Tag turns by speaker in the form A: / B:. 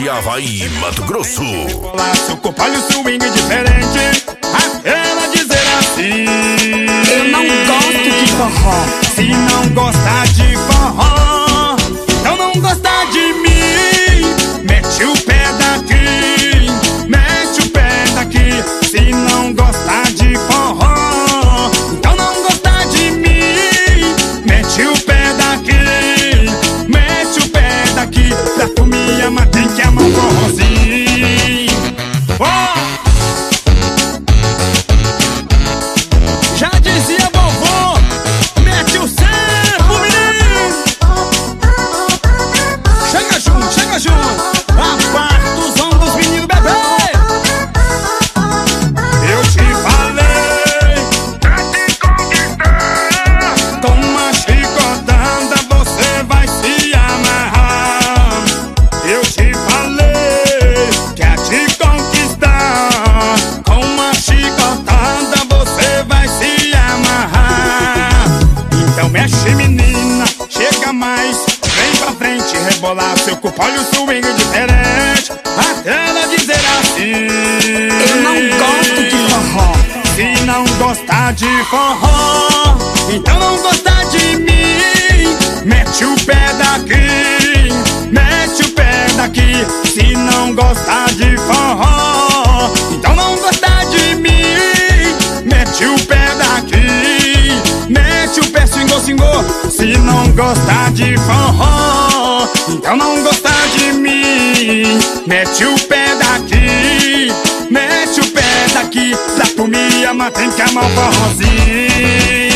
A: de Avaí, Mato Grosso.
B: Seu corpo, olha o swing diferente, ela dizer assim:
C: eu não gosto de forró.
B: Se não gostar de forró, então não gosta de mim. Mete o pé daqui, mete o pé daqui. Se não gostar de forró, então não gosta de mim. Mete o pé daqui, mete o pé daqui. Pra tu me amar tem que amar o forrozinho. Oh! Já dizia vovô, mete o sampo, menino. Chega junto, a parte dos ombros, menino bebê. Eu te falei pra te conquistar, com uma chicotada você vai se amarrar. Eu te falei que a te conquistar, com uma chicotada você vai se amarrar. Então mexe, menina, chega mais, vem pra frente, rebolar seu corpo, olha o swing diferente, até ela dizer assim:
C: Eu não gosto de forró.
B: se não gostar de forró, então não gostar de mim. Mete o pé daqui, mete o pé daqui. Se não gostar de forró, então não gostar de mim. Mete o pé daqui, mete o pé, swingou, swingou. Se não gostar de forró, então não gostar de mim. Mete o pé daqui, mete o pé daqui. Pra tu me amar tem que amar o forrozinho.